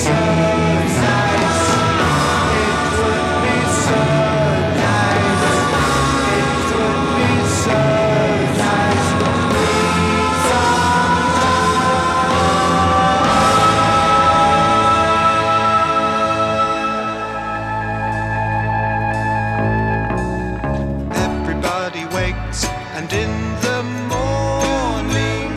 And in the morning,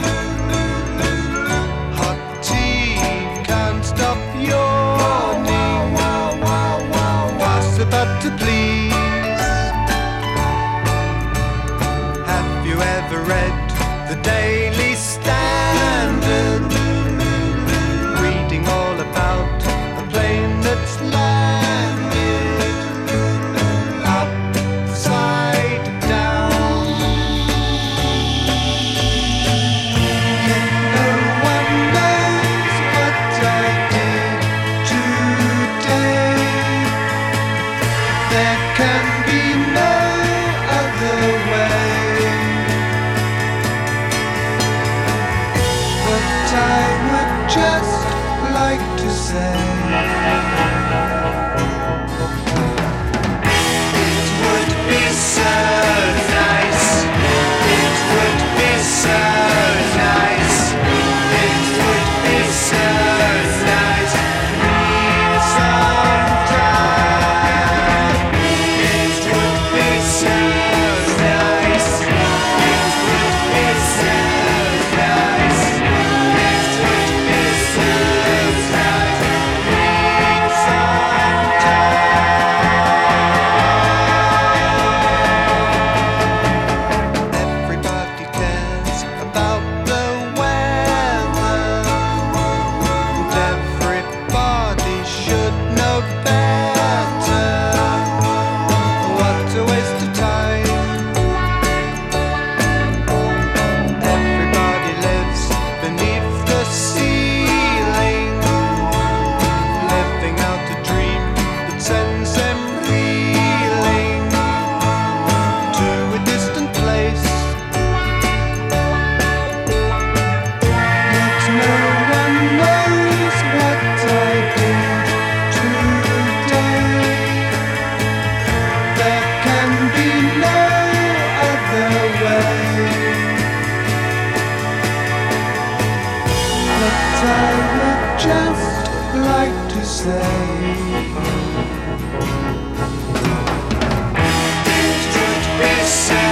hot tea can't stop yawning. Pass the butter, please. Have you ever read the Daily Standard? Reading all about a plane that's landed upside down. There can be no other way, but I would just like to say it would be so nice, it would be so nice, it would be so nice sometime. It would be so nice, it would be so nice, it would be so nice sometime. Everybody cares about the weather, and everybody should know better. What a waste of time. Everybody lives beneath the ceiling, living out a dream that sends them reeling to a distant place. Yet no one knows what I did today. There can be no other way, but I would just like to say it would be so